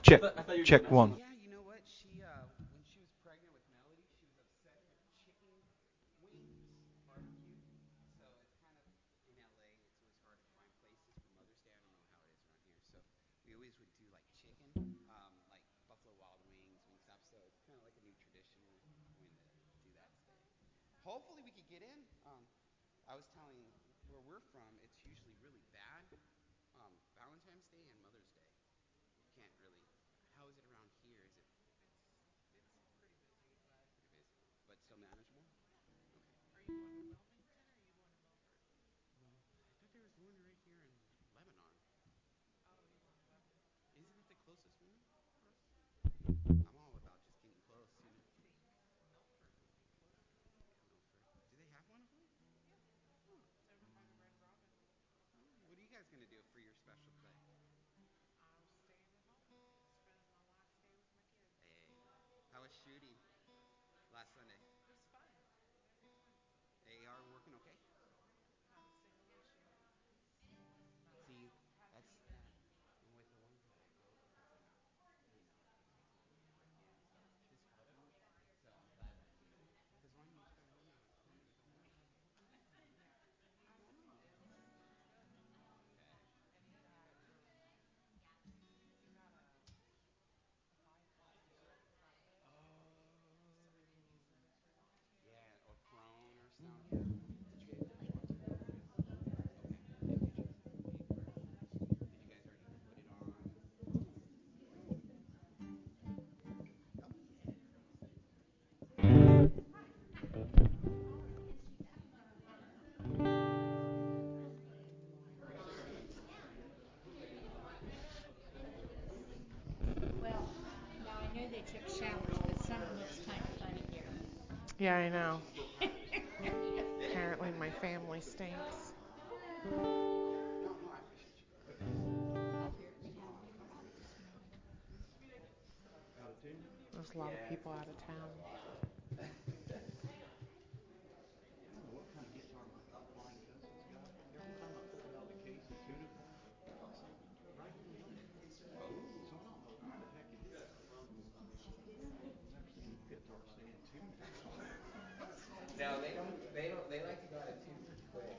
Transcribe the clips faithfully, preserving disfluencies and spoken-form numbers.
Check, check one. Yeah, you know what? She uh when she was pregnant with Melody, she was upset her chicken wings barbecue. So it's kind of in L A. It's always hard to find places for Mother's Day. I don't know how it is around here. So we always would do like chicken, um, like Buffalo Wild Wings, Wingstop. So it's kind of like a new tradition. We're going to do that today. Hopefully we could get in. Um, I was telling where we're from, it's usually really bad. Um, Valentine's Day and Mother's Day. You can't really. How is it around here? Is it but still manageable? Okay. Well, I thought there was one right here in Lebanon. Isn't it the closest one for us? I'm all about just getting close, you know. Milford. Do they have one of them? Huh. Oh, what are you guys gonna do for your special day? Hey, how was shooting last Sunday? A R working okay? See, that's with the ones that I go because I'm not, you know, this hard one. So I'm glad that he, because when you turn one on, you don't know. Yeah, or prone or something. Did you guys watch it? Okay. Did you choose that paper? Did you guys already put it on? Oh yeah. Well, now I know they took showers, but something looks kind of funny here. Yeah, I know. Apparently my family stinks. No, no, I appreciate you. There's a lot of Yeah, it's people nice out of to meet town. a lot. What kind of guitar flying cousins got? Every time I pulled out the case of Tunica, right underneath it. Oh. So I don't know what the heck it is. I've never seen a guitar saying Tunica. No, they don't. They don't. They like to go out of tune pretty quick.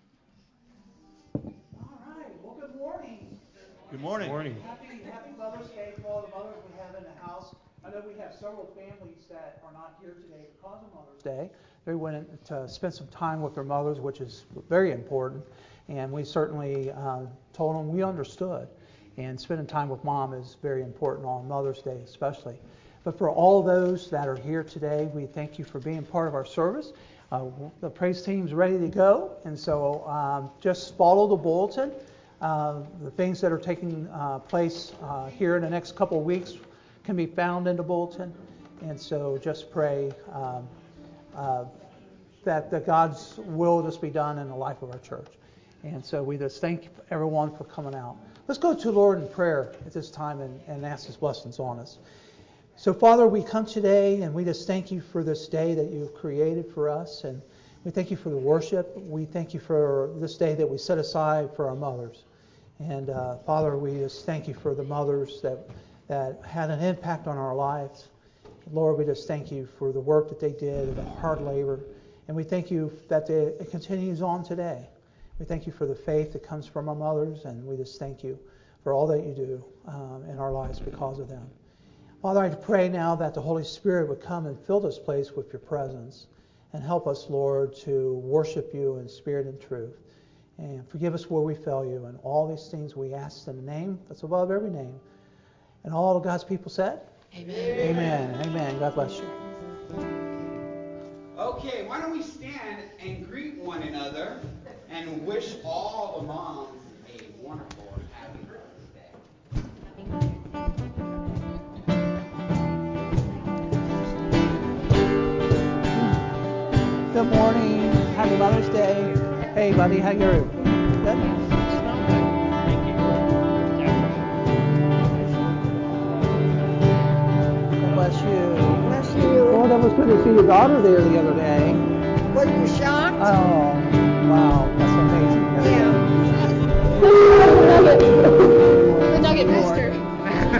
All right. Well, good morning. Good morning. Morning. Happy Happy Mother's Day to all the mothers we have in the house. I know we have several families that are not here today because of Mother's Day. They went to spend some time with their mothers, which is very important. And we certainly uh, told them we understood. And spending time with Mom is very important on Mother's Day especially. But for all those that are here today, we thank you for being part of our service. Uh, the praise team's ready to go. And so um, just follow the bulletin. Uh, the things that are taking uh, place uh, here in the next couple of weeks can be found in the bulletin. And so just pray um, uh, that, that God's will just be done in the life of our church. And so we just thank everyone for coming out. Let's go to the Lord in prayer at this time and, and ask His blessings on us. So, Father, we come today and we just thank you for this day that you've created for us. And we thank you for the worship. We thank you for this day that we set aside for our mothers. And, uh, Father, we just thank you for the mothers that, that had an impact on our lives. Lord, we just thank you for the work that they did, the hard labor. And we thank you that they, it continues on today. We thank you for the faith that comes from our mothers. And we just thank you for all that you do um, in our lives because of them. Father, I pray now that the Holy Spirit would come and fill this place with your presence and help us, Lord, to worship you in spirit and truth. And forgive us where we fail you. And all these things we ask in the name that's above every name. And all of God's people said? Amen. Amen. Amen. God bless you. Okay, why don't we stand and greet one another and wish all the moms a wonderful and happy Mother's Day. Good morning. Happy Mother's Day. Hey, buddy, how you doing? Good? God bless you. Bless you. Well, that was good to see your daughter there the other day. Were you shocked? Oh, wow. That's amazing. That's Yeah. good. The nugget You mister.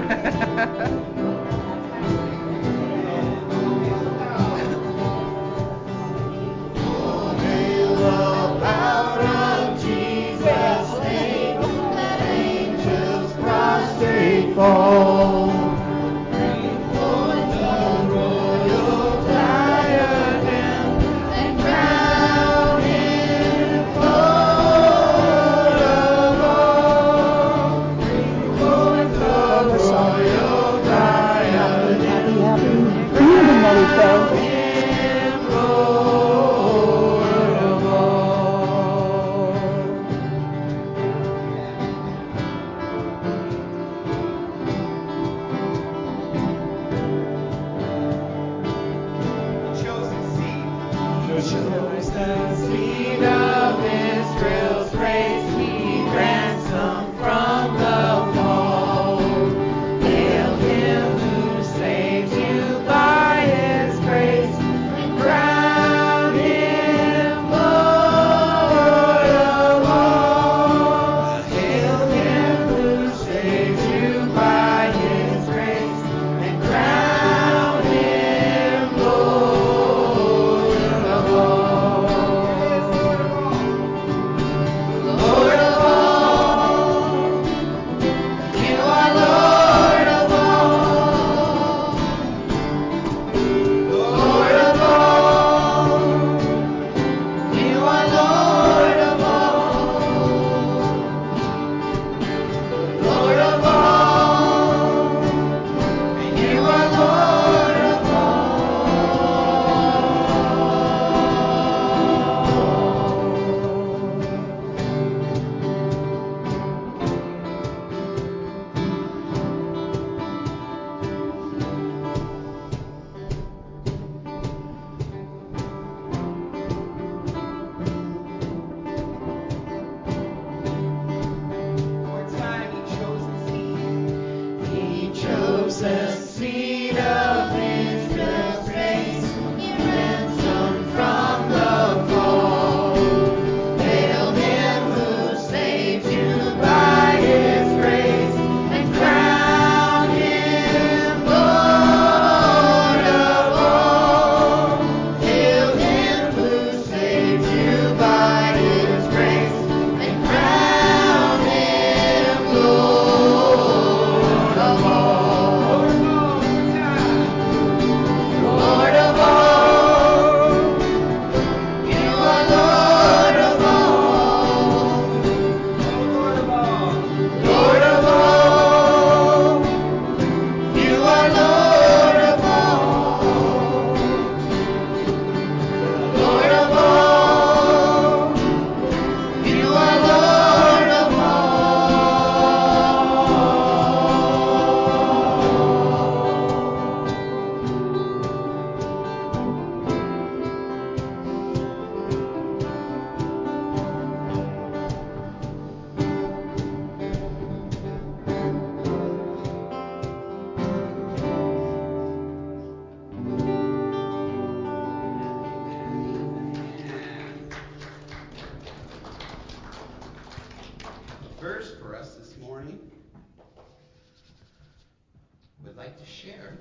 would like to share.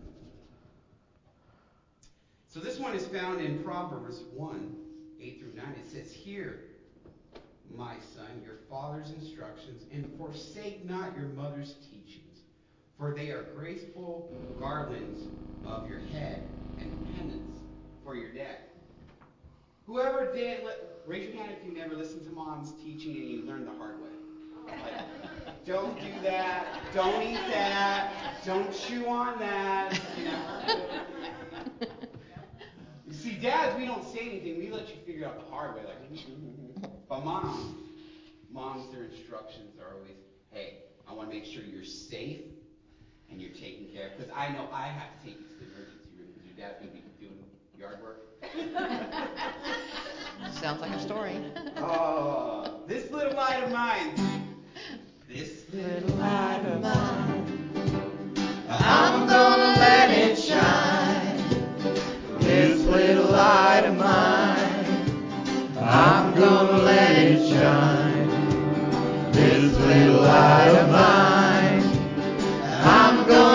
So this one is found in Proverbs one, eight through nine. It says, "Hear, my son, your father's instructions, and forsake not your mother's teachings, for they are graceful garlands of your head and pendants for your neck." Whoever did, raise your hand if you never listened to mom's teaching and you learned the hard way. Like, don't do that. Don't eat that. Don't chew on that. You know. You see, dads, we don't say anything. We let you figure out the hard way. Like, but moms, moms, their instructions are always, "Hey, I want to make sure you're safe and you're taken care of." Because I know I have to take you to the emergency room because your dad's going to be doing yard work. Sounds like a story. Oh, this little light of mine. This Little light of mine, I'm gonna let it shine. This little light of mine, I'm gonna let it shine. This little light of mine, I'm gonna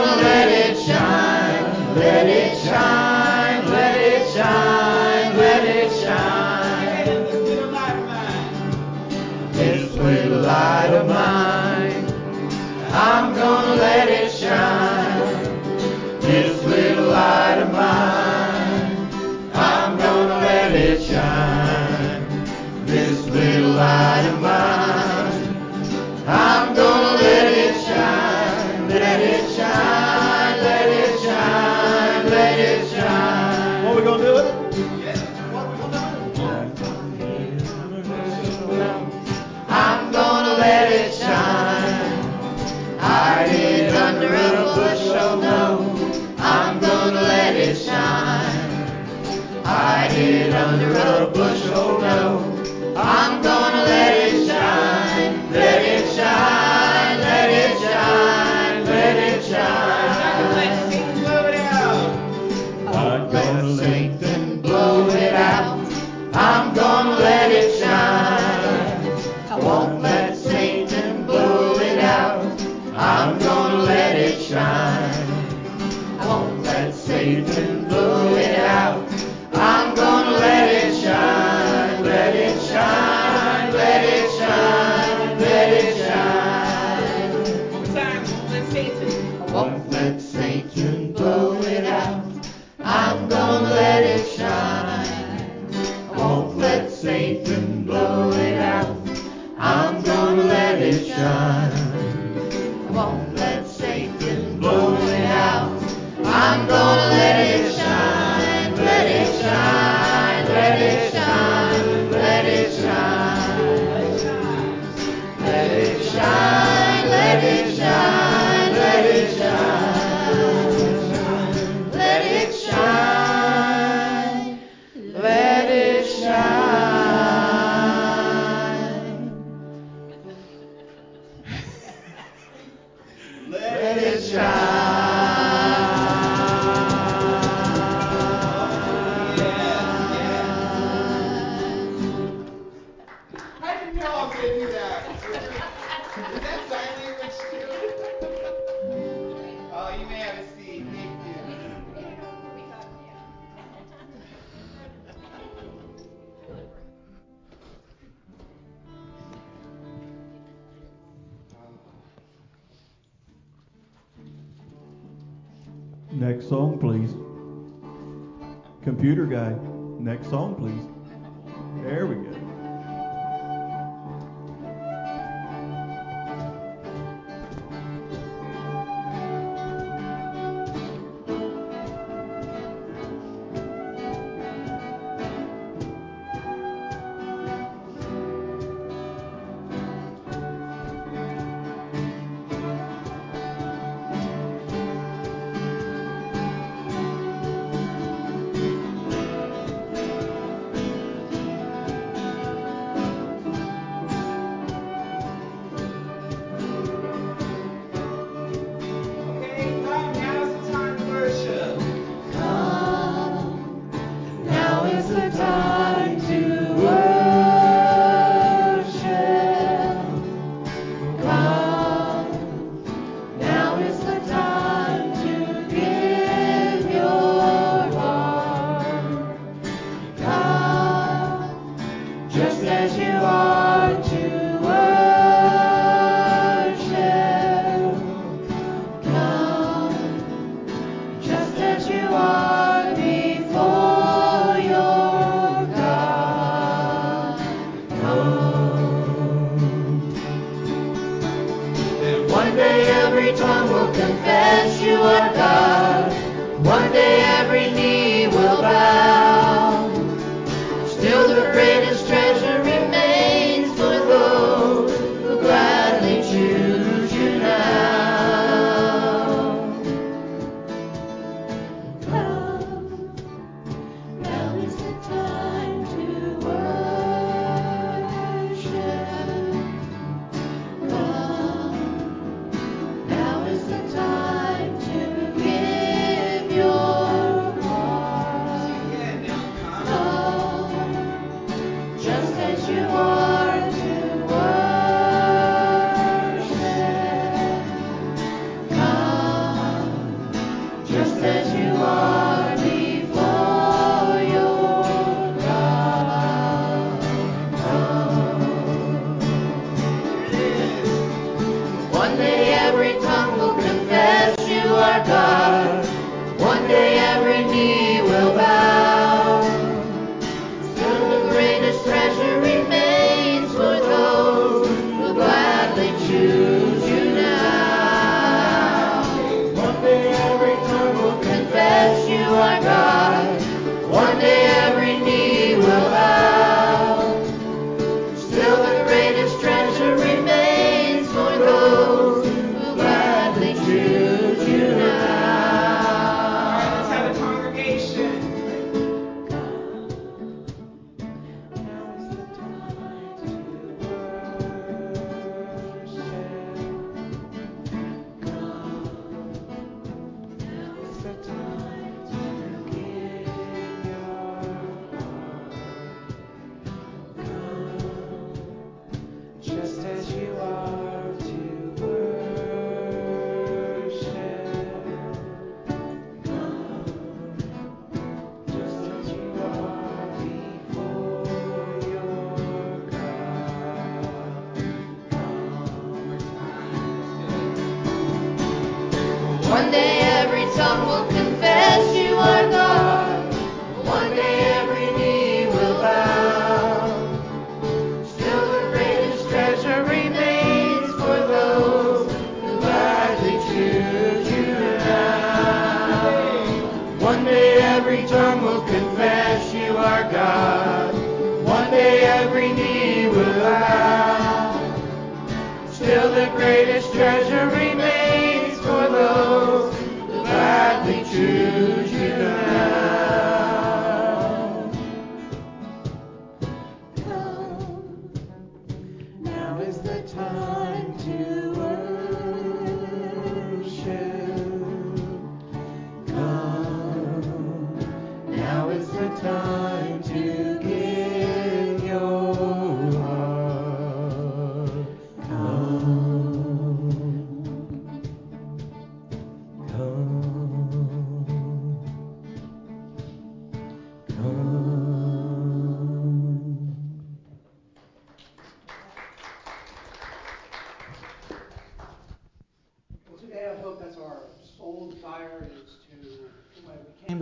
Next song, please. Computer guy, next song, please. There we go.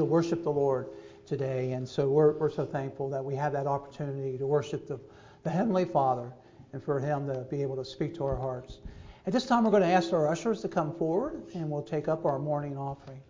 worship the Lord today. And so we're, we're so thankful that we have that opportunity to worship the, the Heavenly Father and for Him to be able to speak to our hearts. At this time, we're going to ask our ushers to come forward, and we'll take up our morning offering.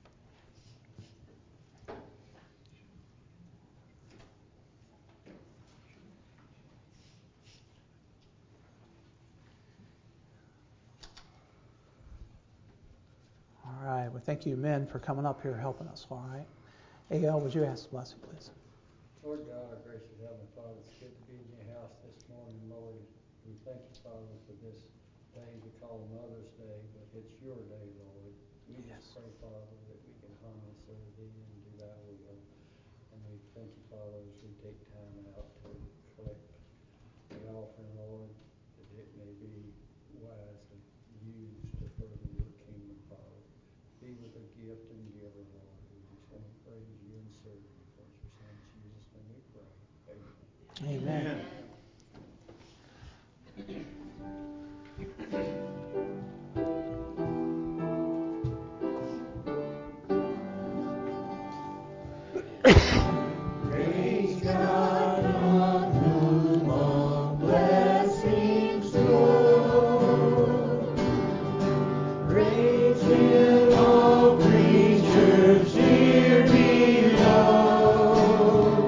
All right. Well, thank you, men, for coming up here helping us. All right. A L, would you ask the blessing, please? Lord God, our gracious Heavenly Father, it's good to be in your house this morning, Lord. We thank you, Father, for this day we call Mother's Day, but it's your day, Lord. We Yes. just pray, Father, that we can humbly serve thee and do thy will. And we thank you, Father, as we take time out to collect the offering, Lord, that it may be wisely used to further your kingdom, Father. Be with the gift and giver, Lord. We just want to praise you and serve you. For your Son, Jesus' name we pray. Amen. Amen. Praise God on whom all blessings flow. Praise Him, all creatures here below.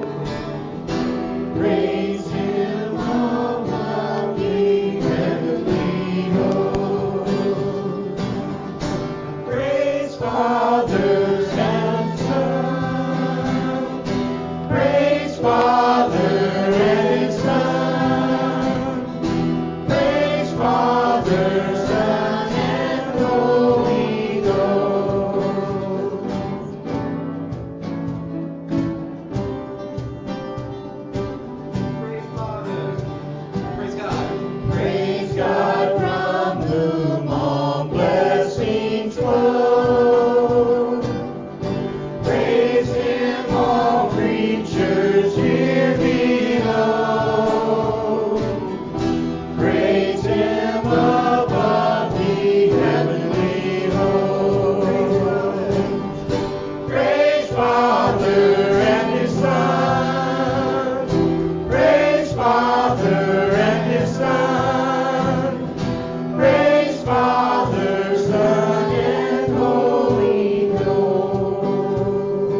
Praise Him, all lovely heavenly hosts. Praise Father and Son. Praise Father and His Son. Praise Father, Son, and Holy Ghost. Praise Father. Praise God. Praise God from whom all blessings flow. Praise Him, all creatures here below. Praise Him above the heavenly host. Praise Father and His Son. Praise Father and His Son. Praise Father, Son, and Holy Ghost.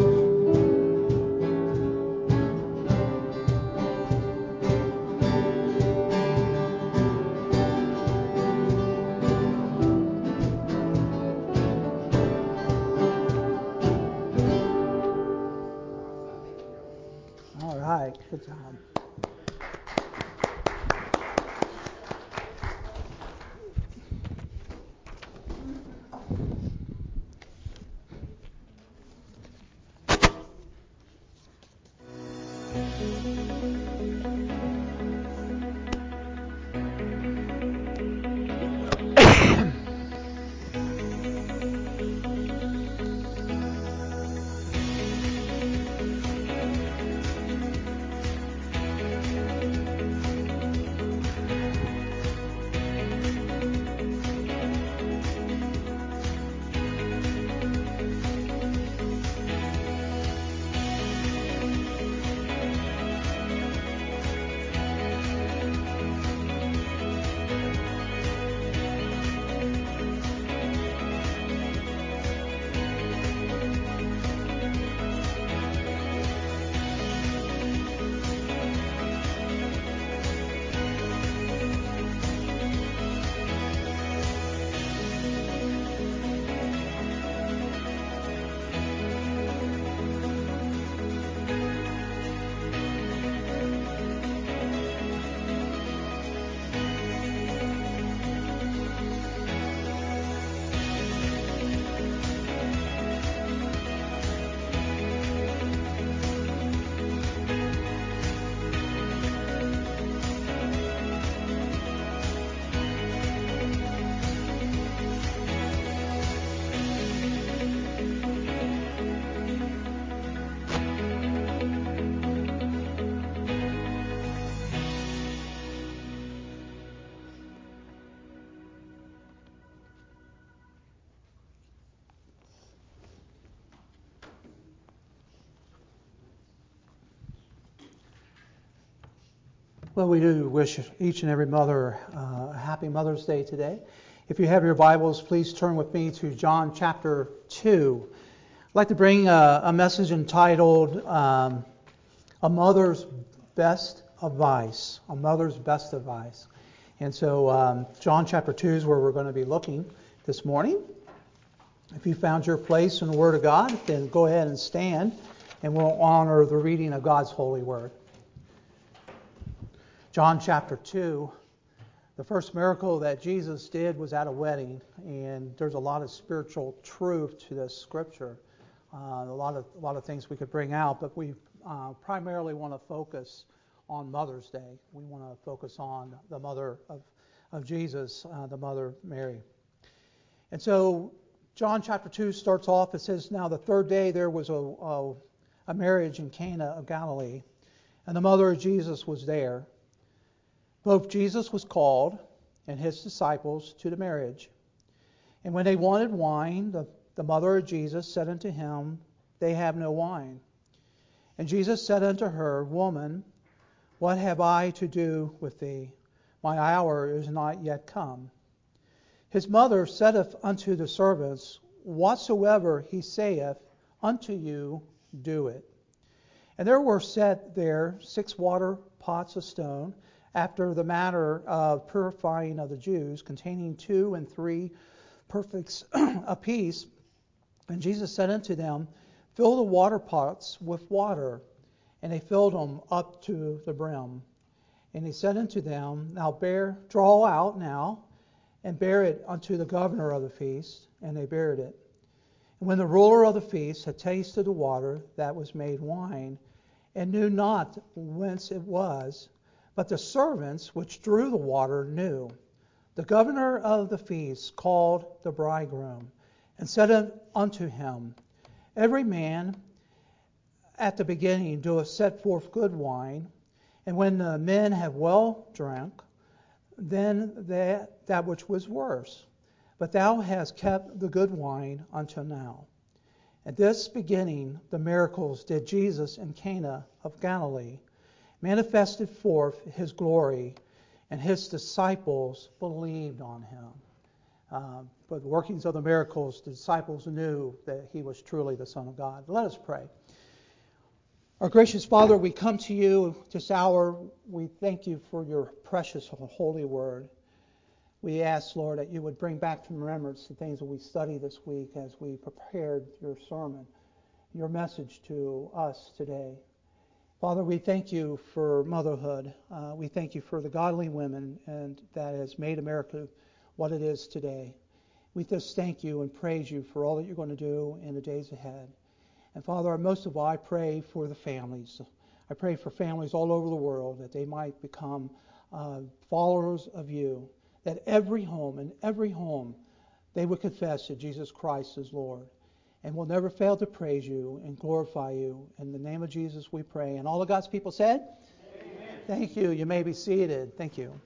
All right. Good job. Well, we do wish each and every mother uh, a happy Mother's Day today. If you have your Bibles, please turn with me to John chapter two. I'd like to bring a, a message entitled um, A Mother's Best Advice. A Mother's Best Advice. And so um, John chapter two is where we're going to be looking this morning. If you found your place in the Word of God, then go ahead and stand, and we'll honor the reading of God's holy Word. John chapter two, the first miracle that Jesus did was at a wedding, and there's a lot of spiritual truth to this scripture. Uh, a lot of a lot of things we could bring out, but we uh, primarily want to focus on Mother's Day. We want to focus on the mother of of Jesus, uh, the mother Mary. And so John chapter two starts off. It says, "Now the third day there was a, a, a marriage in Cana of Galilee, and the mother of Jesus was there. Both Jesus was called and his disciples to the marriage. And when they wanted wine, the, the mother of Jesus said unto him, They have no wine. And Jesus said unto her, Woman, what have I to do with thee? My hour is not yet come. His mother saith unto the servants, Whatsoever he saith unto you, do it. And there were set there six water pots of stone, after the manner of purifying of the Jews, containing two and three perfects apiece. And Jesus said unto them, Fill the water pots with water. And they filled them up to the brim. And he said unto them, Now bear, draw out now, and bear it unto the governor of the feast. And they bared it. And when the ruler of the feast had tasted the water that was made wine, and knew not whence it was, but the servants which drew the water knew, the governor of the feast called the bridegroom, and said unto him, Every man at the beginning doeth set forth good wine, and when the men have well drunk, then that, that which was worse. But thou hast kept the good wine until now. At this beginning the miracles did Jesus in Cana of Galilee, manifested forth his glory, and his disciples believed on him." Uh, but the workings of the miracles, the disciples knew that he was truly the Son of God. Let us pray. Our gracious Father, we come to you this hour. We thank you for your precious holy word. We ask, Lord, that you would bring back to remembrance the things that we studied this week as we prepared your sermon, your message to us today. Father, we thank you for motherhood. Uh, we thank you for the godly women and that has made America what it is today. We just thank you and praise you for all that you're going to do in the days ahead. And Father, most of all, I pray for the families. I pray for families all over the world that they might become uh, followers of you, that every home, in every home, they would confess that Jesus Christ is Lord. And we'll never fail to praise you and glorify you. In the name of Jesus we pray. And all of God's people said? Amen. Thank you. You may be seated. Thank you.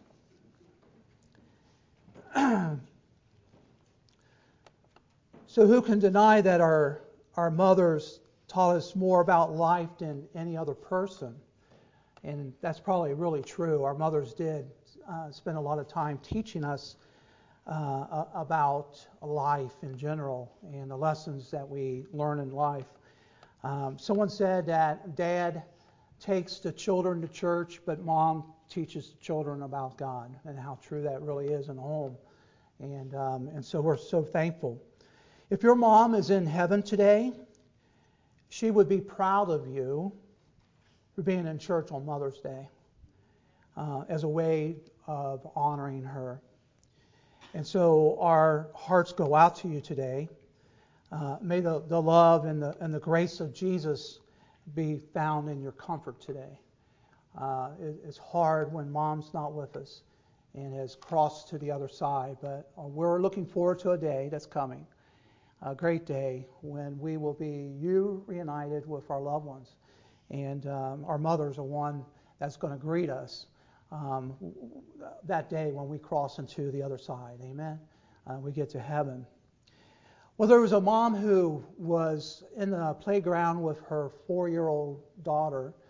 So who can deny that our, our mothers taught us more about life than any other person? And that's probably really true. Our mothers did uh, spend a lot of time teaching us Uh, about life in general and the lessons that we learn in life. Um, someone said that dad takes the children to church, but mom teaches the children about God, and how true that really is in the home. And um, and so we're so thankful. If your mom is in heaven today, she would be proud of you for being in church on Mother's Day uh, as a way of honoring her. And so our hearts go out to you today. Uh, may the, the love and the and the grace of Jesus be found in your comfort today. Uh, it, it's hard when mom's not with us and has crossed to the other side, but uh, we're looking forward to a day that's coming, a great day when we will be you reunited with our loved ones. And um, our mothers are one that's going to greet us Um, that day when we cross into the other side. Amen. Uh, we get to heaven. Well, there was a mom who was in the playground with her four-year-old daughter,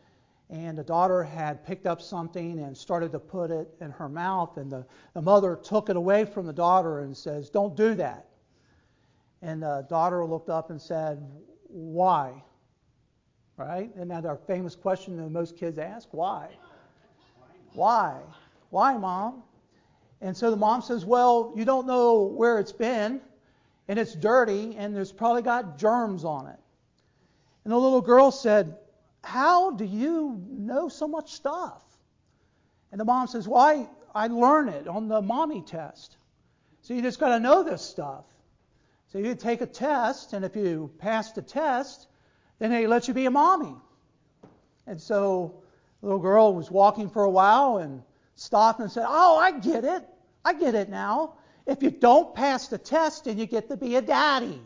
and the daughter had picked up something and started to put it in her mouth, and the, the mother took it away from the daughter and says, "Don't do that." And the daughter looked up and said, "Why?" Right? Isn't that our famous question that most kids ask? Why? Why? Why, Mom? And so the mom says, "Well, you don't know where it's been, and it's dirty, and there's probably got germs on it." And the little girl said, "How do you know so much stuff?" And the mom says, "Well, I, I learned it on the mommy test. So you just got to know this stuff. So you take a test, and if you pass the test, then they let you be a mommy." And so the little girl was walking for a while and stopped and said, "Oh, I get it. I get it now. If you don't pass the test, then you get to be a daddy."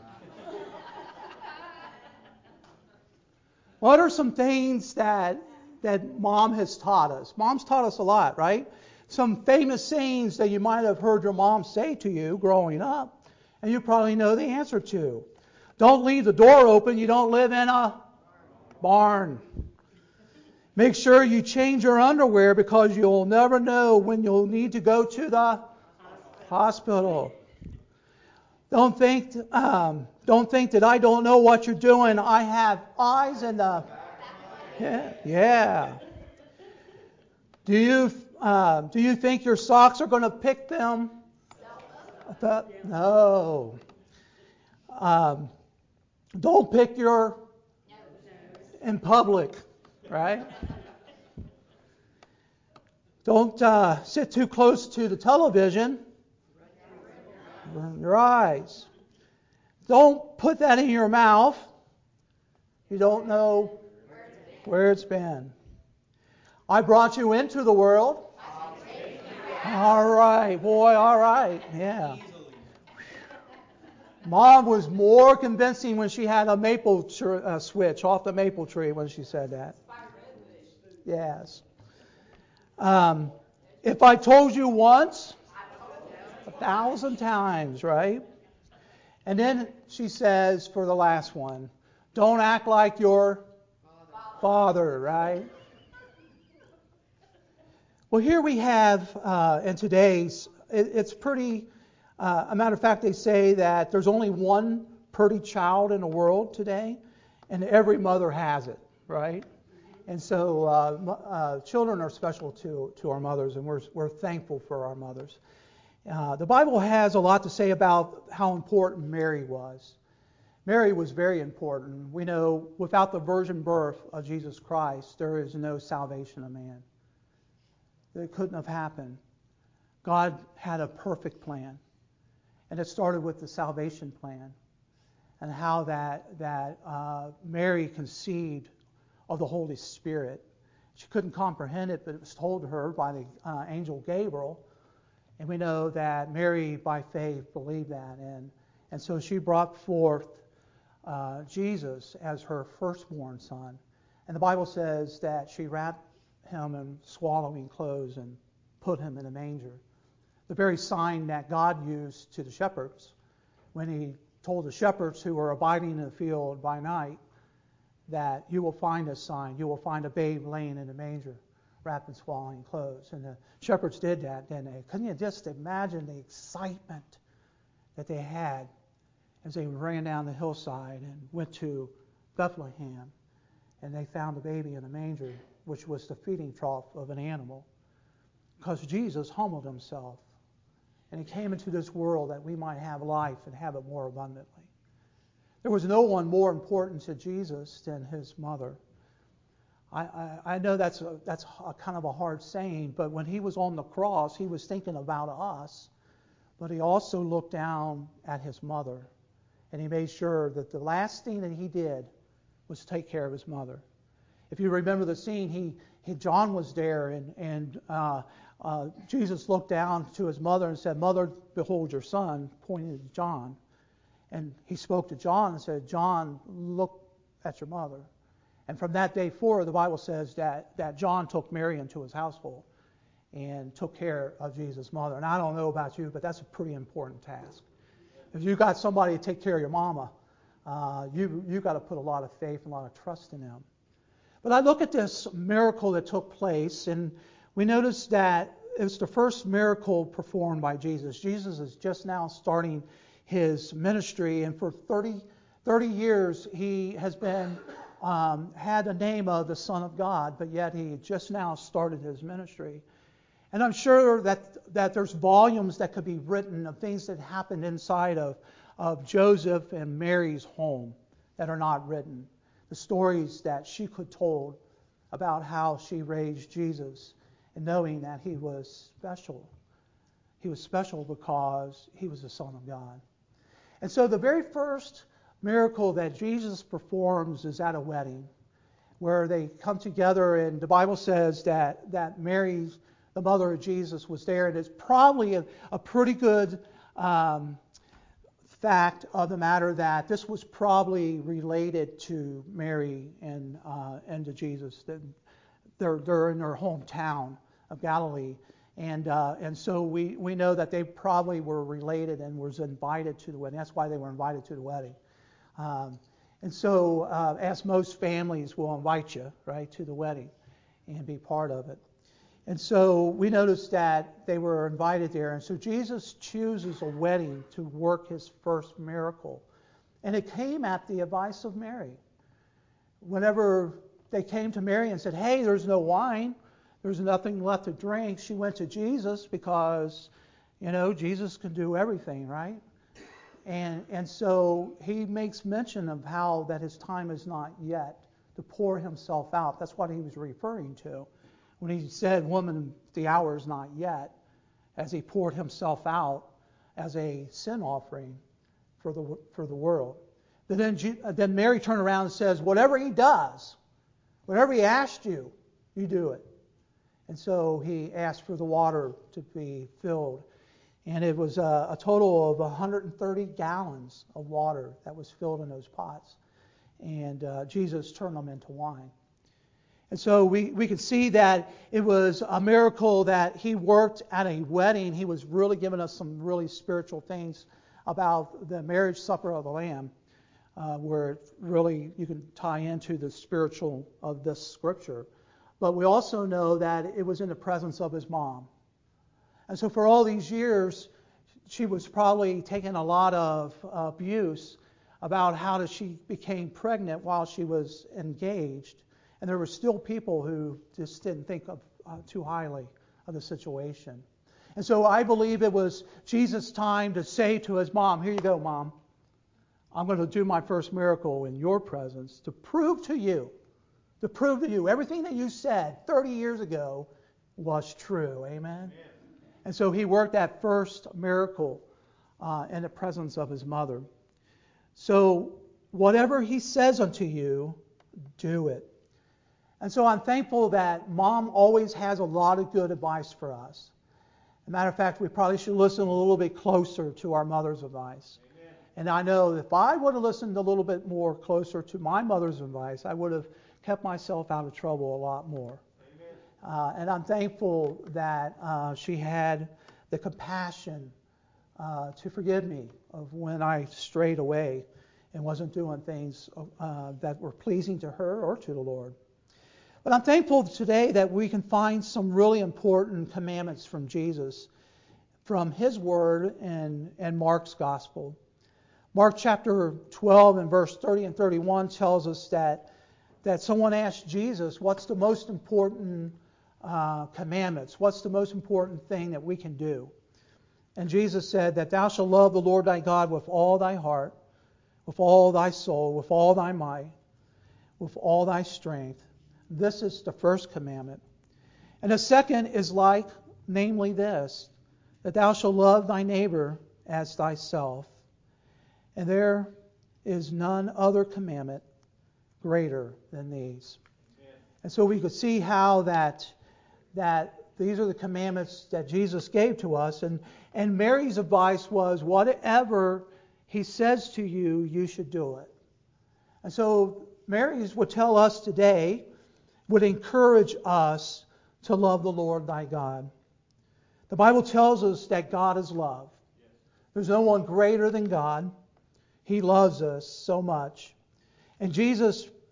What are some things that that Mom has taught us? Mom's taught us a lot, right? Some famous sayings that you might have heard your mom say to you growing up, and you probably know the answer to. Don't leave the door open. You don't live in a barn. Make sure you change your underwear because you'll never know when you'll need to go to the hospital. Don't think, um, don't think that I don't know what you're doing. I have eyes in the. Yeah, yeah. Do you uh, do you think your socks are going to pick them? No. Um, don't pick your in public, right? Don't uh, sit too close to the television. Burn your eyes. Don't put that in your mouth. You don't know where it's been. I brought you into the world. All right, boy, all right. Yeah. Mom was more convincing when she had a maple tr- uh, switch off the maple tree when she said that. Yes. Um, if I told you once, a thousand times, right? And then she says for the last one, don't act like your father, right? Well, here we have uh, in today's, it, it's pretty, uh, a matter of fact, they say that there's only one pretty child in the world today, and every mother has it, right? And so uh, uh, children are special to, to our mothers, and we're, we're thankful for our mothers. Uh, the Bible has a lot to say about how important Mary was. Mary was very important. We know without the virgin birth of Jesus Christ, there is no salvation of man. It couldn't have happened. God had a perfect plan. And it started with the salvation plan and how that, that uh, Mary conceived of the Holy Spirit. She couldn't comprehend it, but it was told to her by the uh, angel Gabriel. And we know that Mary, by faith, believed that. And, and so she brought forth uh, Jesus as her firstborn son. And the Bible says that she wrapped him in swaddling clothes and put him in a manger. The very sign that God used to the shepherds when he told the shepherds who were abiding in the field by night that you will find a sign, you will find a babe laying in a manger, wrapped in swaddling clothes. And the shepherds did that, didn't they? Couldn't you just imagine the excitement that they had as they ran down the hillside and went to Bethlehem and they found a baby in a manger, which was the feeding trough of an animal. Because Jesus humbled himself and he came into this world that we might have life and have it more abundantly. There was no one more important to Jesus than his mother. I, I, I know that's a, that's a kind of a hard saying, but when he was on the cross, he was thinking about us, but he also looked down at his mother, and he made sure that the last thing that he did was take care of his mother. If you remember the scene, he, he John was there, and, and uh, uh, Jesus looked down to his mother and said, "Mother, behold your son," pointing to John. And he spoke to John and said, "John, look at your mother." And from that day forward, the Bible says that, that John took Mary into his household and took care of Jesus' mother. And I don't know about you, but that's a pretty important task. If you got somebody to take care of your mama, uh, you you got to put a lot of faith and a lot of trust in them. But I look at this miracle that took place, and we notice that it's the first miracle performed by Jesus. Jesus is just now starting his ministry, and for thirty, thirty years he has been um, had the name of the Son of God, but yet he just now started his ministry. And I'm sure that that there's volumes that could be written of things that happened inside of, of Joseph and Mary's home that are not written. The stories that she could told about how she raised Jesus and knowing that he was special. He was special because he was the Son of God. And so the very first miracle that Jesus performs is at a wedding where they come together, and the Bible says that, that Mary, the mother of Jesus, was there. And it's probably a, a pretty good um, fact of the matter that this was probably related to Mary and uh, and to Jesus. They're they're in their hometown of Galilee, and uh, and so we, we know that they probably were related and was invited to the wedding. That's why they were invited to the wedding. Um, and so, uh, as most families will invite you, right, to the wedding and be part of it. And so we noticed that they were invited there. And so Jesus chooses a wedding to work his first miracle. And it came at the advice of Mary. Whenever they came to Mary and said, hey, there's no wine, there's nothing left to drink, she went to Jesus because, you know, Jesus can do everything, right? And and so he makes mention of how that his time is not yet to pour himself out. That's what he was referring to when he said, woman, the hour is not yet, as he poured himself out as a sin offering for the for the world. But then, then Mary turned around and says, whatever he does, whatever he asked you, you do it. And so he asked for the water to be filled. And it was a, a total of one hundred thirty gallons of water that was filled in those pots. And uh, Jesus turned them into wine. And so we, we can see that it was a miracle that he worked at a wedding. He was really giving us some really spiritual things about the marriage supper of the Lamb, uh, where really you can tie into the spiritual of this scripture. But we also know that it was in the presence of his mom. And so for all these years, she was probably taking a lot of abuse about how she became pregnant while she was engaged. And there were still people who just didn't think of, uh, too highly of the situation. And so I believe it was Jesus' time to say to his mom, here you go, Mom. I'm going to do my first miracle in your presence to prove to you, to prove to you everything that you said thirty years ago was true. Amen? Amen. And so he worked that first miracle uh, in the presence of his mother. So whatever he says unto you, do it. And so I'm thankful that Mom always has a lot of good advice for us. As a matter of fact, we probably should listen a little bit closer to our mother's advice. Amen. And I know if I would have listened a little bit more closer to my mother's advice, I would have kept myself out of trouble a lot more. Uh, and I'm thankful that uh, she had the compassion uh, to forgive me of when I strayed away and wasn't doing things uh, that were pleasing to her or to the Lord. But I'm thankful today that we can find some really important commandments from Jesus, from his word and, and Mark's gospel. Mark chapter twelve and verse thirty and thirty-one tells us that, that someone asked Jesus, what's the most important Uh, commandments? What's the most important thing that we can do? And Jesus said that thou shalt love the Lord thy God with all thy heart, with all thy soul, with all thy might, with all thy strength. This is the first commandment. And the second is like, namely this, that thou shalt love thy neighbor as thyself. And there is none other commandment greater than these. Amen. And so we could see how that that these are the commandments that Jesus gave to us. And, and Mary's advice was, whatever he says to you, you should do it. And so Mary's would tell us today, would encourage us to love the Lord thy God. The Bible tells us that God is love. There's no one greater than God. He loves us so much. And Jesus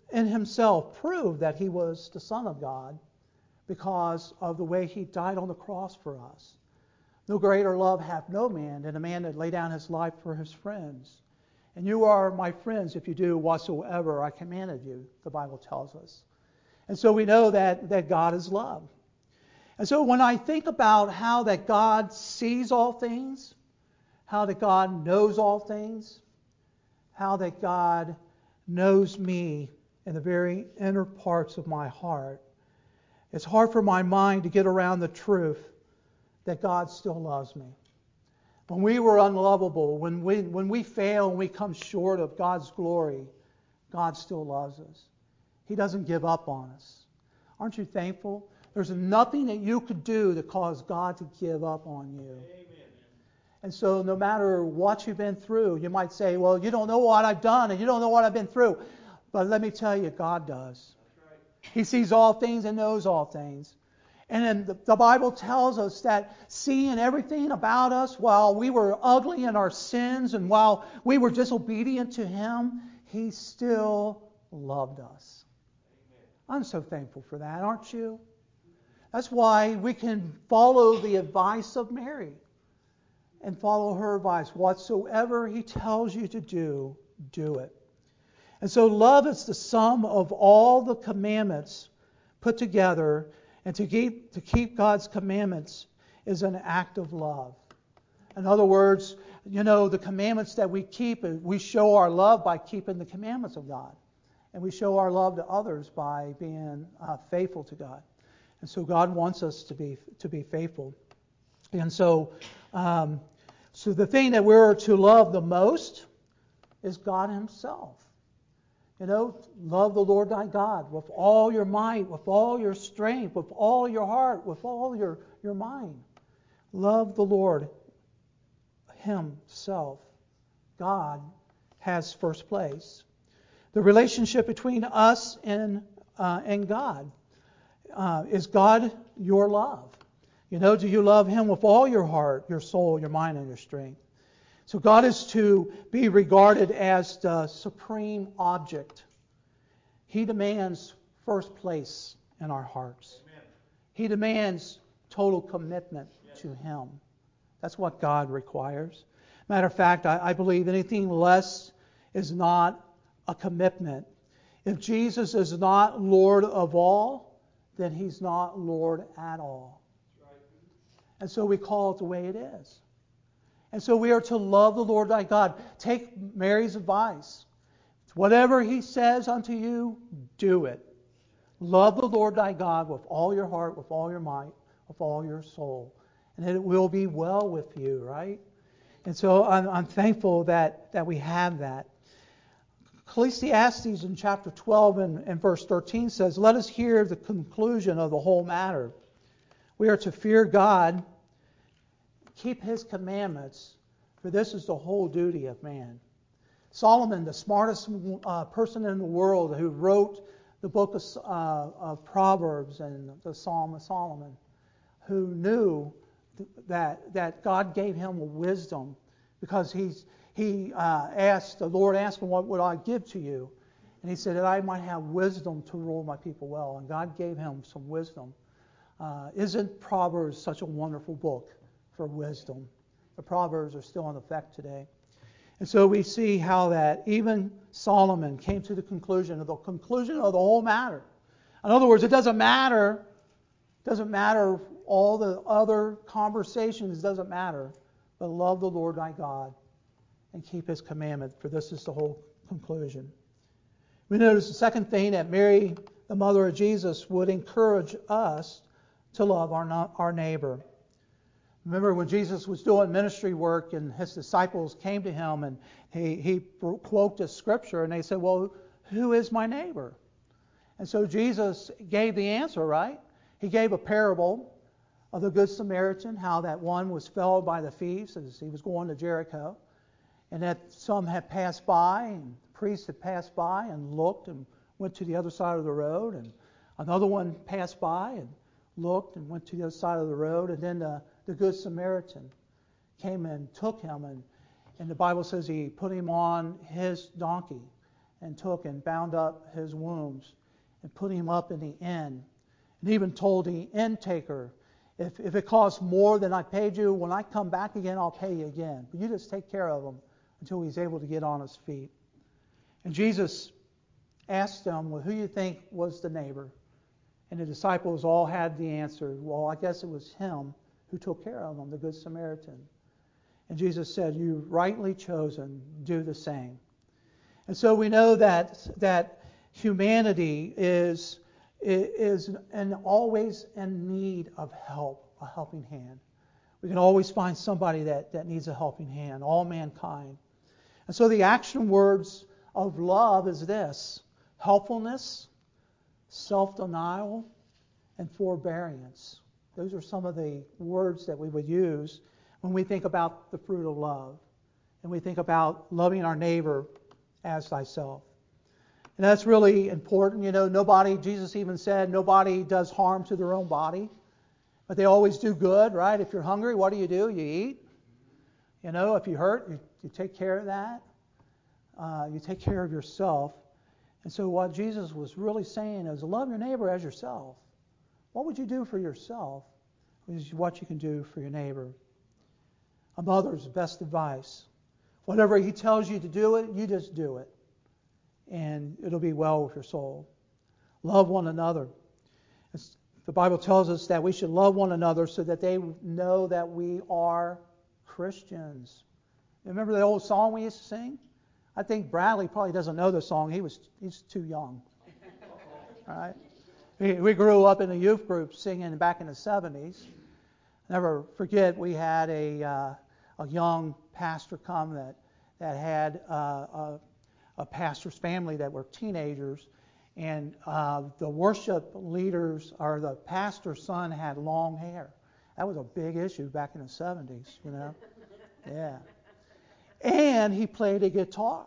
in himself proved that he was the Son of God because of the way he died on the cross for us. No greater love hath no man than a man that lay down his life for his friends. And you are my friends if you do whatsoever I commanded you, the Bible tells us. And so we know that, that God is love. And so when I think about how that God sees all things, how that God knows all things, how that God knows me in the very inner parts of my heart, it's hard for my mind to get around the truth that God still loves me. When we were unlovable, when we, when we fail and we come short of God's glory, God still loves us. He doesn't give up on us. Aren't you thankful? There's nothing that you could do to cause God to give up on you. Amen. And so no matter what you've been through, you might say, well, you don't know what I've done and you don't know what I've been through. But let me tell you, God does. That's right. He sees all things and knows all things. And then the, the Bible tells us that seeing everything about us while we were ugly in our sins and while we were disobedient to Him, He still loved us. I'm so thankful for that, aren't you? That's why we can follow the advice of Mary and follow her advice. Whatsoever He tells you to do, do it. And so love is the sum of all the commandments put together, and to keep, to keep God's commandments is an act of love. In other words, you know, the commandments that we keep, we show our love by keeping the commandments of God. And we show our love to others by being uh, faithful to God. And so God wants us to be to be faithful. And so, um, so the thing that we're to love the most is God Himself. You know, love the Lord thy God with all your might, with all your strength, with all your heart, with all your, your mind. Love the Lord Himself. God has first place. The relationship between us and uh, and God. Uh, is God your love? You know, do you love Him with all your heart, your soul, your mind, and your strength? So God is to be regarded as the supreme object. He demands first place in our hearts. Amen. He demands total commitment yes. to Him. That's what God requires. Matter of fact, I, I believe anything less is not a commitment. If Jesus is not Lord of all, then He's not Lord at all. That's right. And so we call it the way it is. And so we are to love the Lord thy God. Take Mary's advice. Whatever He says unto you, do it. Love the Lord thy God with all your heart, with all your might, with all your soul. And it will be well with you, right? And so I'm, I'm thankful that, that we have that. Ecclesiastes in chapter twelve and, and verse thirteen says, let us hear the conclusion of the whole matter. We are to fear God, keep His commandments, for this is the whole duty of man. Solomon, the smartest uh, person in the world, who wrote the book of, uh, of Proverbs and the Psalm of Solomon, who knew that that God gave him wisdom, because he's he uh, asked the Lord asked him, "What would I give to you?" And he said that I might have wisdom to rule my people well, and God gave him some wisdom. Uh, isn't Proverbs such a wonderful book for wisdom? The Proverbs are still in effect today. And so we see how that even Solomon came to the conclusion of the conclusion of the whole matter. In other words, it doesn't matter, doesn't matter all the other conversations, doesn't matter, but love the Lord thy God and keep His commandment, for this is the whole conclusion. We notice the second thing, that Mary, the mother of Jesus, would encourage us to love our, our neighbor. Remember when Jesus was doing ministry work and His disciples came to Him and he, he quoted a scripture and they said, well, who is my neighbor? And so Jesus gave the answer, right? He gave a parable of the Good Samaritan, how that one was felled by the thieves as he was going to Jericho, and that some had passed by, and priests had passed by and looked and went to the other side of the road, and another one passed by and looked and went to the other side of the road, and then the The Good Samaritan came and took him, and, and the Bible says he put him on his donkey and took and bound up his wounds and put him up in the inn. And even told the inn taker, if, if it costs more than I paid you, when I come back again, I'll pay you again. But you just take care of him until he's able to get on his feet. And Jesus asked them, well, who do you think was the neighbor? And the disciples all had the answer. Well, I guess it was him who took care of them, the Good Samaritan. And Jesus said, you've rightly chosen, do the same. And so we know that that humanity is, is and always in need of help, a helping hand. We can always find somebody that, that needs a helping hand, all mankind. And so the action words of love is this: helpfulness, self-denial, and forbearance. Those are some of the words that we would use when we think about the fruit of love. And we think about loving our neighbor as thyself. And that's really important. You know, nobody, Jesus even said, nobody does harm to their own body. But they always do good, right? If you're hungry, what do you do? You eat. You know, if you hurt, you, you take care of that. Uh, you take care of yourself. And so what Jesus was really saying is love your neighbor as yourself. What would you do for yourself is what you can do for your neighbor. A mother's best advice. Whatever he tells you to do it, you just do it. And it'll be well with your soul. Love one another. It's, the Bible tells us that we should love one another so that they know that we are Christians. Remember the old song we used to sing? I think Bradley probably doesn't know the song. He was he's too young. All right. We, we grew up in a youth group singing back in the seventies. Never forget, we had a uh, a young pastor come that that had uh, a, a pastor's family that were teenagers, and uh, the worship leaders or the pastor's son had long hair. That was a big issue back in the seventies, you know. Yeah. And he played a guitar.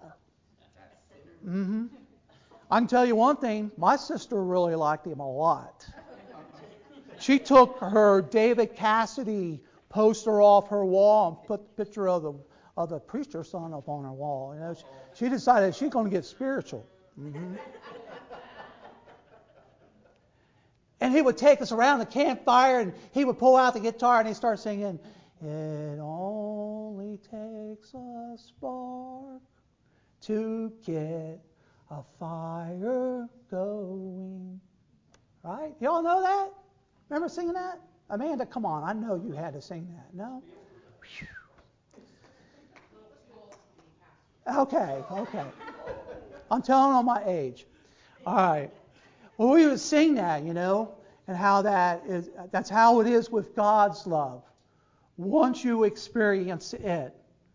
Mm-hmm. I can tell you one thing, my sister really liked him a lot. She took her David Cassidy poster off her wall and put the picture of the of the preacher's son up on her wall. You know, she, she decided she's going to get spiritual. Mm-hmm. And he would take us around the campfire, and he would pull out the guitar and he'd start singing, "It only takes a spark to get a fire going." Right? Y'all know that? Remember singing that? Amanda, come on. I know you had to sing that. No? Whew. Okay, okay. I'm telling on my age. All right. Well, we would sing that, you know, and how that is, that's how it is with God's love. Once you experience it,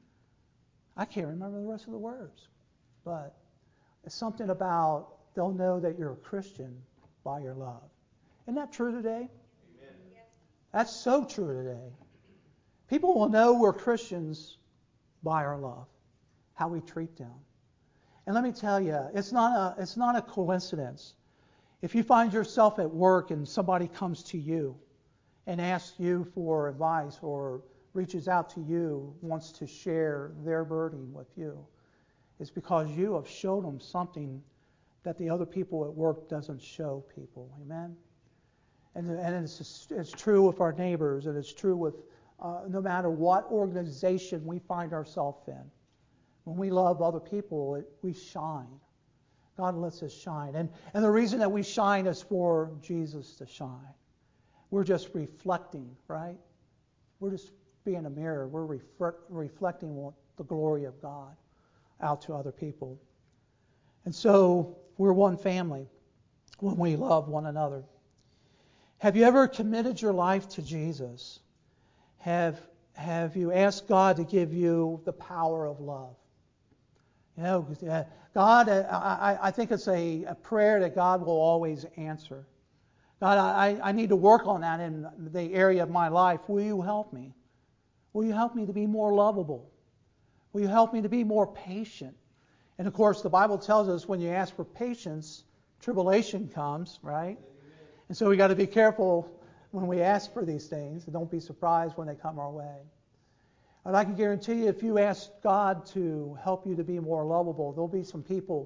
I can't remember the rest of the words, but it's something about they'll know that you're a Christian by your love. Isn't that true today? Amen. That's so true today. People will know we're Christians by our love, how we treat them. And let me tell you, it's not a, it's not a coincidence. If you find yourself at work and somebody comes to you and asks you for advice or reaches out to you, wants to share their burden with you, it's because you have showed them something that the other people at work doesn't show people. Amen? And, and it's, it's true with our neighbors, and it's true with uh, no matter what organization we find ourselves in. When we love other people, it, we shine. God lets us shine. And, and the reason that we shine is for Jesus to shine. We're just reflecting, right? We're just being a mirror. We're refre- reflecting the glory of God out to other people. And so we're one family when we love one another. Have you ever committed your life to Jesus? Have, have you asked God to give you the power of love? You know, God, I, I think it's a, a prayer that God will always answer. God, I, I need to work on that in the area of my life. Will you help me? Will you help me to be more lovable? Will you help me to be more patient? And of course, the Bible tells us when you ask for patience, tribulation comes, right? And so we got to be careful when we ask for these things, and don't be surprised when they come our way. And I can guarantee you, if you ask God to help you to be more lovable, there'll be some people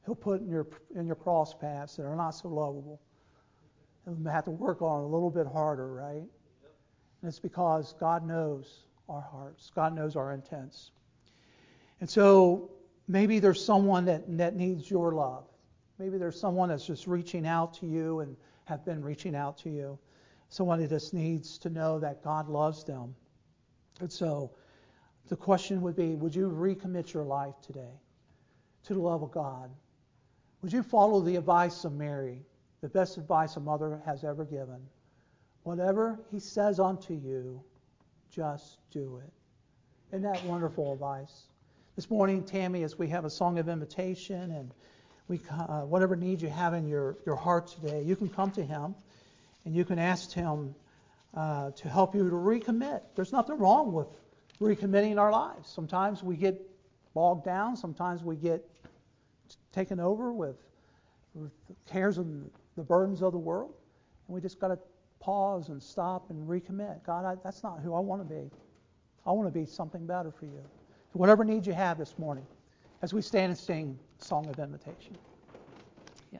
He'll put in your in your cross paths that are not so lovable. You'll have to work on it a little bit harder, right? And it's because God knows our hearts. God knows our intents. And so maybe there's someone that, that needs your love. Maybe there's someone that's just reaching out to you and have been reaching out to you. Someone that just needs to know that God loves them. And so the question would be, would you recommit your life today to the love of God? Would you follow the advice of Mary, the best advice a mother has ever given? Whatever he says unto you, just do it. Isn't that wonderful advice? This morning, Tammy, as we have a song of invitation and we, uh, whatever need you have in your, your heart today, you can come to him and you can ask him uh, to help you to recommit. There's nothing wrong with recommitting our lives. Sometimes we get bogged down. Sometimes we get taken over with, with the cares and the burdens of the world. And we just got to pause and stop and recommit. God, I, that's not who I want to be. I want to be something better for you. So whatever need you have this morning, as we stand and sing Song of Invitation. Yeah.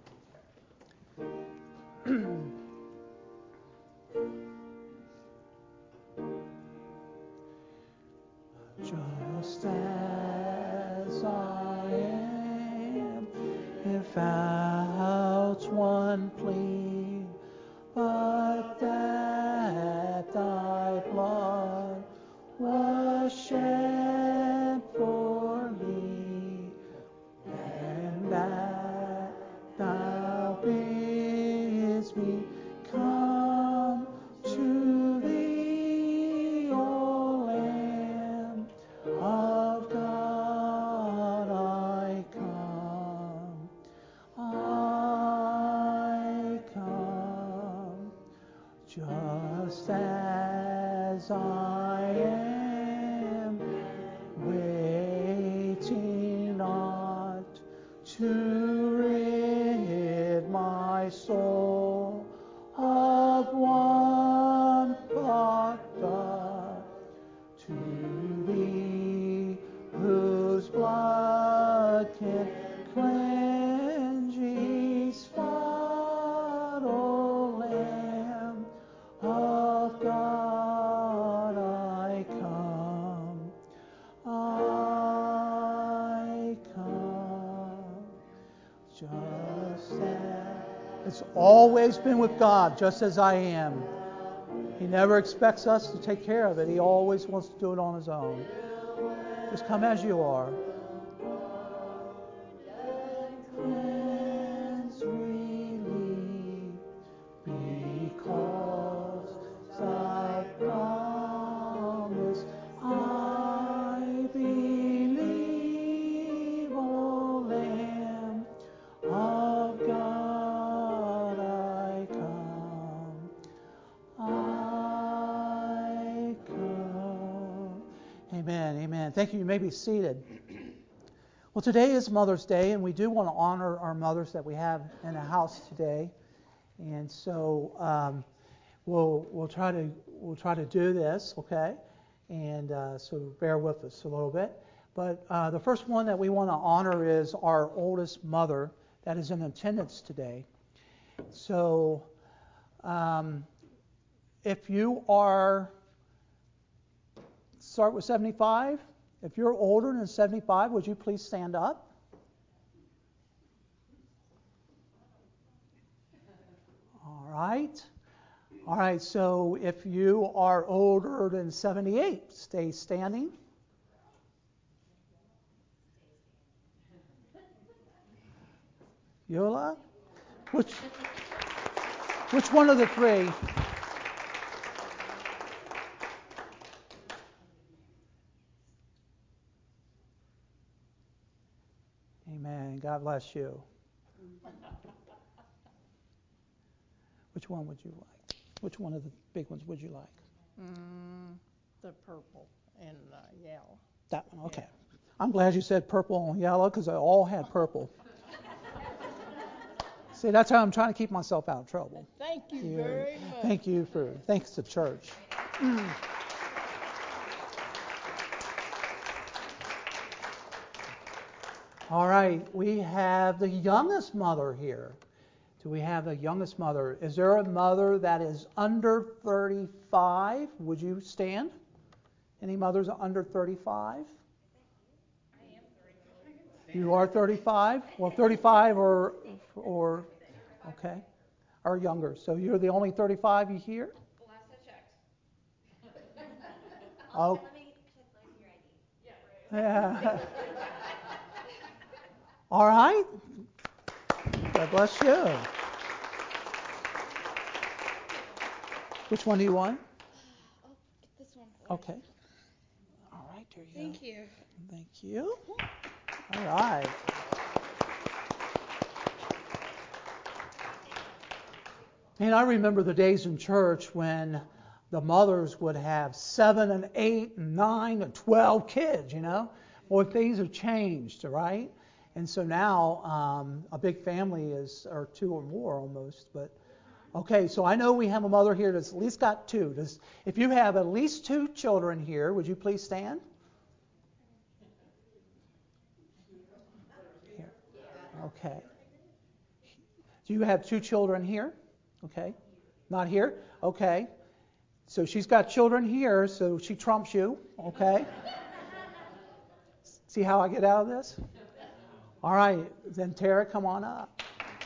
Just as I am, without one plea, but that thy blood was shed for me, and that thou bidst me come to thee, O Lamb of God, I come, I come, just as I am, waiting not to rid my soul of one thought, but to thee, whose blood can cleanse each spot, O Lamb of God, I come, I come, just as. It's always been with God, just as I am. He never expects us to take care of it. He always wants to do it on his own. Just come as you are. Cleanse, relieve, because thy promise I believe, O Lamb of God, I come, I come. Amen, amen. Thank you. You may be seated. Well, today is Mother's Day, and we do want to honor our mothers that we have in the house today. And so um, we'll we'll try to we'll try to do this, okay? And uh, so bear with us a little bit. But uh, the first one that we want to honor is our oldest mother that is in attendance today. So um, if you are, start with seventy-five. If you're older than seventy-five, would you please stand up? All right. All right, so if you are older than seventy-eight, stay standing. Yola? Which, which one of the three? Amen. God bless you. Which one would you like? Which one of the big ones would you like? Mm, the purple and uh, yellow. That one, okay. Yeah. I'm glad you said purple and yellow because I all had purple. See, that's how I'm trying to keep myself out of trouble. Thank you Yeah. very much. Thank you for, thanks to church. Mm. All right, we have the youngest mother here. Do we have the youngest mother? Is there a mother that is under thirty-five? Would you stand? Any mothers under thirty-five? I am thirty-five. You are thirty-five? Well, thirty-five or, or okay, or younger. So you're the only thirty-five you hear? Well, last I checked. Oh. Let me check your I D. Yeah. Yeah. All right. God bless you. Which one do you want? I'll get this one. Okay. All right, there you Thank go. you. Thank you. All right. And I remember the days in church when the mothers would have seven and eight and nine and twelve kids, you know. Well, things have changed, right? And so now um, a big family is, or two or more almost. But okay, so I know we have a mother here that's at least got two. Does, if you have at least two children here, would you please stand? Here. Okay. Do you have two children here? Okay. Not here? Okay. So she's got children here, so she trumps you. Okay. See how I get out of this? All right. Then Tara, come on up.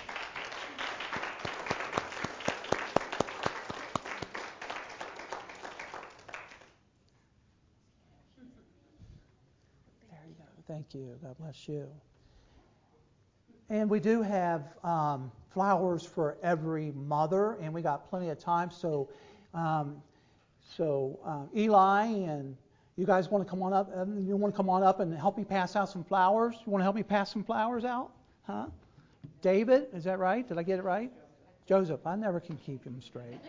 There you go. Thank you. God bless you. And we do have um, flowers for every mother, and we got plenty of time. So, um, so um, Eli and you guys want to come on up? Um, you want to come on up and help me pass out some flowers? You want to help me pass some flowers out? Huh? David, is that right? Did I get it right? Joseph, I never can keep him straight.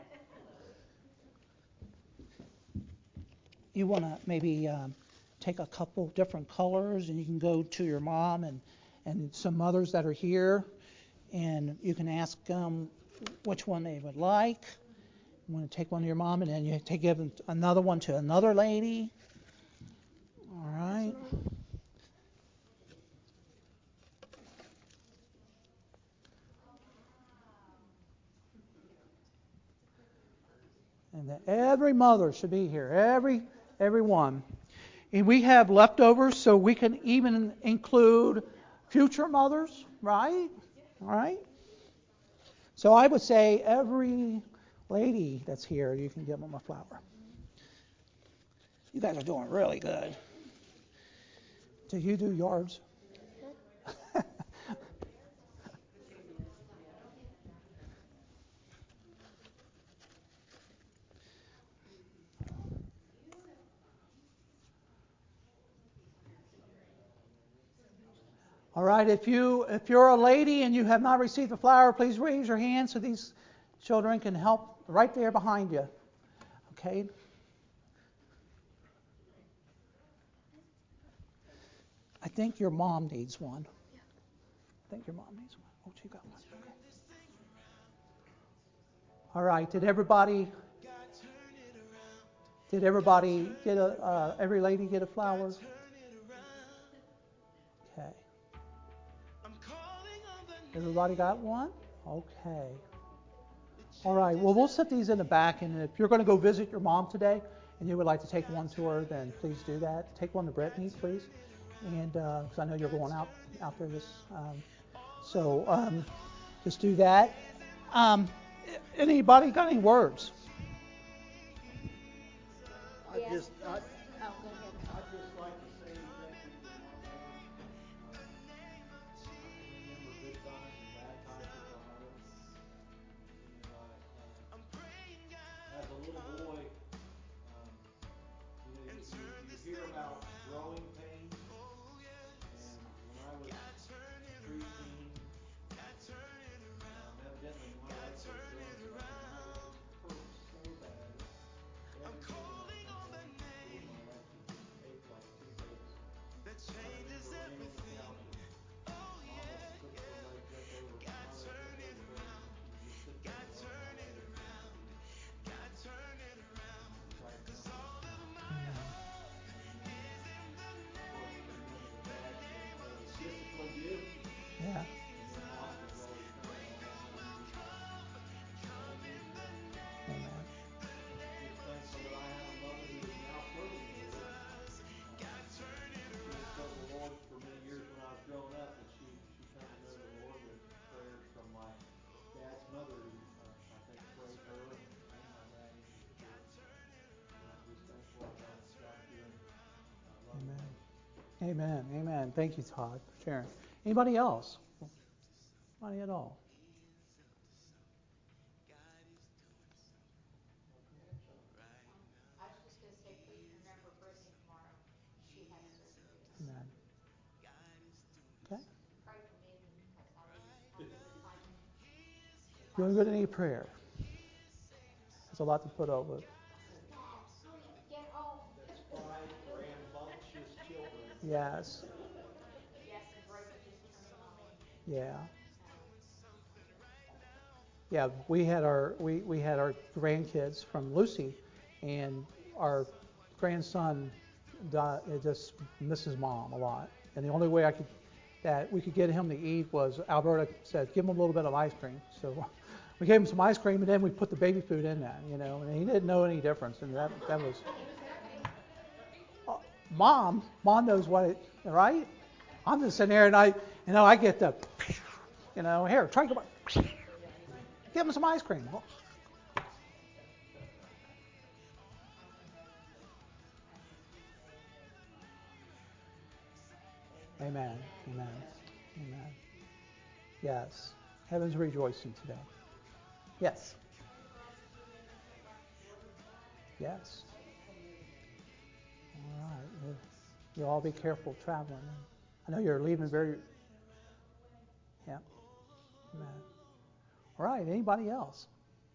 You want to maybe um, take a couple different colors, and you can go to your mom and, and some mothers that are here, and you can ask them which one they would like. You want to take one to your mom, and then you take give another one to another lady. All right. And that every mother should be here. Every every one. And we have leftovers, so we can even include future mothers, right? All right. So I would say every lady that's here, you can give them a flower. You guys are doing really good. Do you do yards? All right, if you if you're a lady and you have not received a flower, please raise your hand so these children can help right there behind you. Okay? I think your mom needs one. I think your mom needs one. Oh, she got one. Okay. All right, did everybody did everybody get a uh, every lady get a flower? Okay. Everybody got one? Okay. All right. Well, we'll set these in the back, and if you're going to go visit your mom today and you would like to take one to her, then please do that. Take one to Brittany, please, and because uh, I know you're going out out there this. Um, so um, just do that. Um, anybody got any words? I just, I, Oh, go ahead. I'd just like to say thank you for Mom Evan. Um, I can remember good times and bad times with my mother. You know, I, uh, as a little boy, um, you know, you, you, you hear about growing pains, and when I was preteen, um, evidently my legs were growing so much, and my legs hurt so bad every day when I would come home from school. Amen. Amen. Thank you, Todd, for sharing. Anybody else? Anybody at all? I was just going to say, please remember Brittany tomorrow. She has surgery. Amen. Okay. Pray for me because I'll be, I'll be retiring. You want to go to any prayer? There's a lot to put up with. Dad, hurry up and get home. That's five rambunctious children. Yes. Yes, and Brody just turned nine. Yeah. So, Yeah, we had our we, we had our grandkids from Lucy, and our grandson died, it just misses mom a lot. And the only way I could that we could get him to eat was Alberta said, give him a little bit of ice cream. So we gave him some ice cream, and then we put the baby food in that, you know, and he didn't know any difference. And that that was uh, mom. Mom knows what it right. I'm just sitting there, and I you know I get the you know here try to go. Give him some ice cream. Amen. Amen. Amen. Yes. Heaven's rejoicing today. Yes. Yes. All right. You, you all be careful traveling. I know you're leaving very. Yeah. Amen. All right. Anybody else?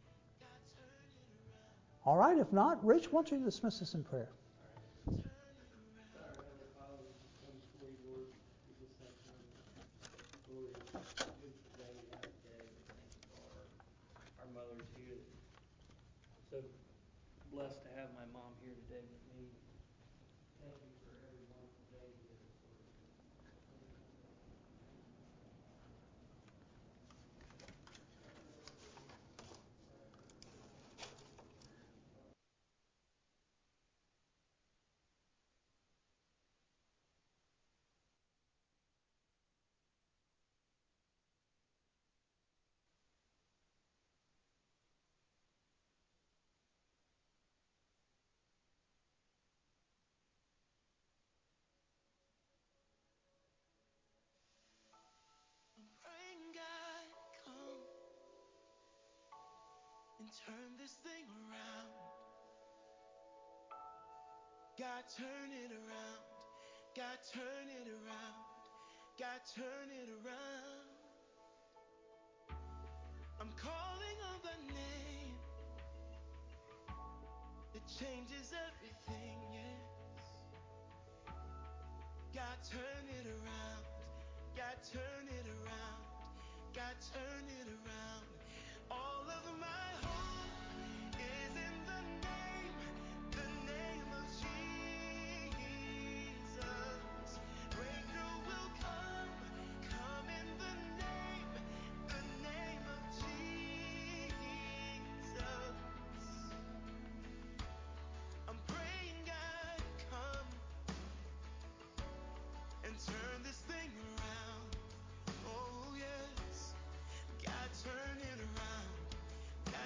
All right. If not, Rich, why don't you dismiss us in prayer? Our Heavenly Father, we just come before you, Lord. We just thank you, Lord, it's a beautiful day we have today. We thank you for our, our mothers here. So blessed to have my mom here today with me. Thank you for every wonderful day you give us, Lord. And turn this thing around. God, turn it around. God, turn it around. God, turn it around. I'm calling on the name that changes everything, yes. God, turn it around. God, turn it around. God, turn it around. All of my hope is in the name, the name of Jesus. Breakthrough will come, come in the name, the name of Jesus. I'm praying, God, come and turn this thing around. Oh yes, God, turn it around. God,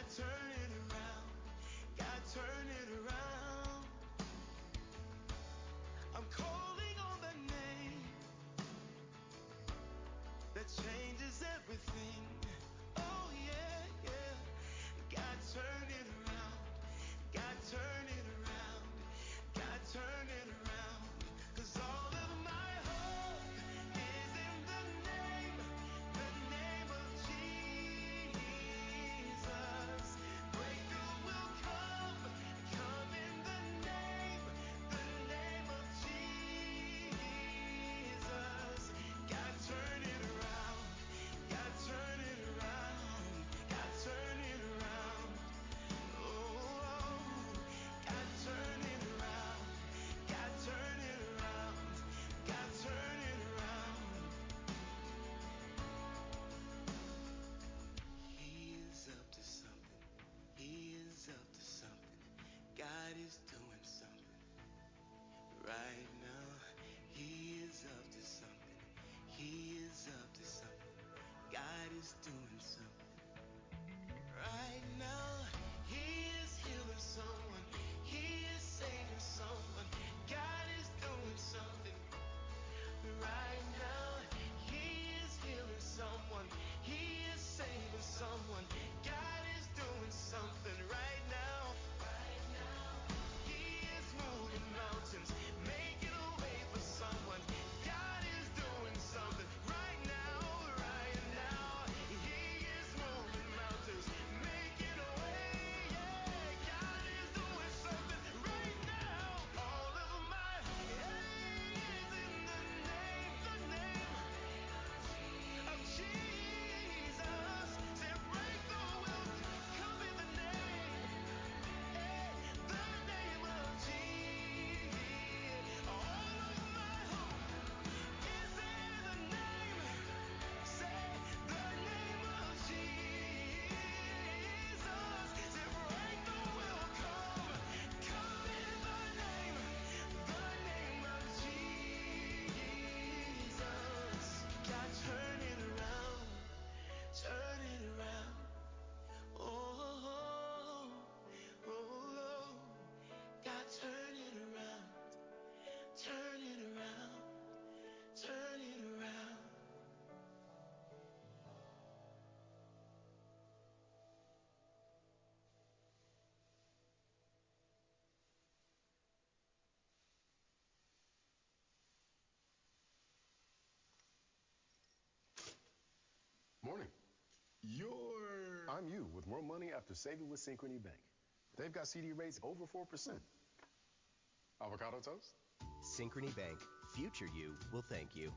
I'm you with more money after saving with Synchrony Bank. They've got C D rates over four percent. Avocado toast? Synchrony Bank. Future you will thank you.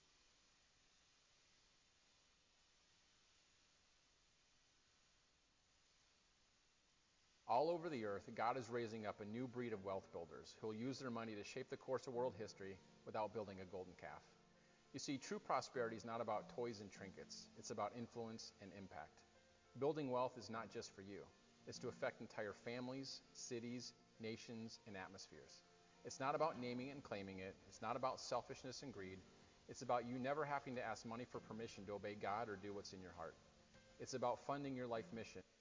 All over the earth, God is raising up a new breed of wealth builders who will use their money to shape the course of world history without building a golden calf. You see, true prosperity is not about toys and trinkets. It's about influence and impact. Building wealth is not just for you. It's to affect entire families, cities, nations, and atmospheres. It's not about naming it and claiming it. It's not about selfishness and greed. It's about you never having to ask money for permission to obey God or do what's in your heart. It's about funding your life mission.